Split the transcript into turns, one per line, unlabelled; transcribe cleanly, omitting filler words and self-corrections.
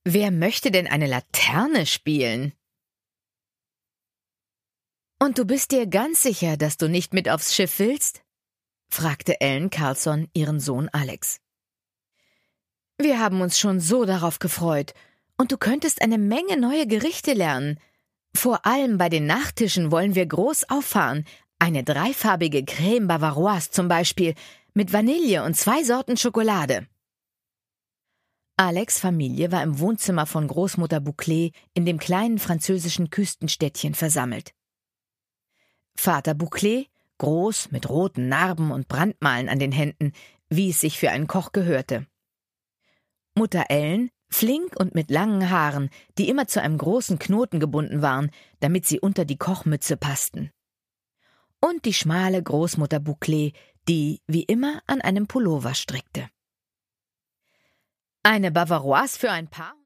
Wer möchte denn eine Laterne spielen? Und du bist dir ganz sicher, dass du nicht mit aufs Schiff willst? Fragte Ellen Carlson ihren Sohn Alex. Wir haben uns schon so darauf gefreut. Und du könntest eine Menge neue Gerichte lernen. Vor allem bei den Nachtischen wollen wir groß auffahren. Eine dreifarbige Crème Bavaroise zum Beispiel, mit Vanille und 2 Sorten Schokolade. Alex' Familie war im Wohnzimmer von Großmutter Bouclé in dem kleinen französischen Küstenstädtchen versammelt. Vater Bouclé, groß, mit roten Narben und Brandmalen an den Händen, wie es sich für einen Koch gehörte. Mutter Ellen, flink und mit langen Haaren, die immer zu einem großen Knoten gebunden waren, damit sie unter die Kochmütze passten. Und die schmale Großmutter Bouclé, die, wie immer, an einem Pullover strickte. Eine Bavaroise für ein Paar?